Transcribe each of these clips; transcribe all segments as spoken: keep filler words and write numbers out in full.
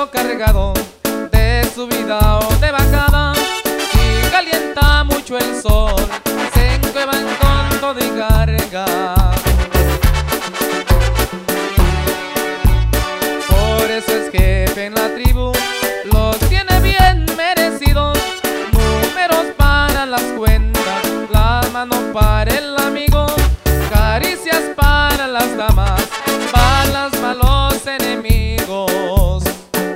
caballo cargado de subida o de bajada. Si calienta mucho el sol, se encuevan con todo y carga. Por eso es jefe en la tribu, los tiene bien merecidos. Números para las cuentas, las manos para el amigo, caricias para las damas, balas para los enemigos.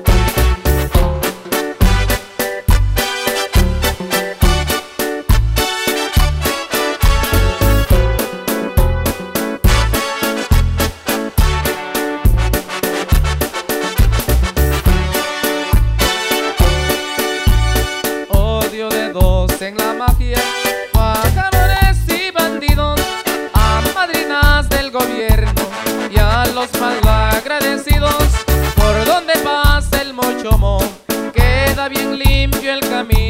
Odio de dos en la magia, pajadores y bandidos, a madrinas del gobierno y a los malagradecidos. Por donde pasa el mochomo, queda bien limpio el camino.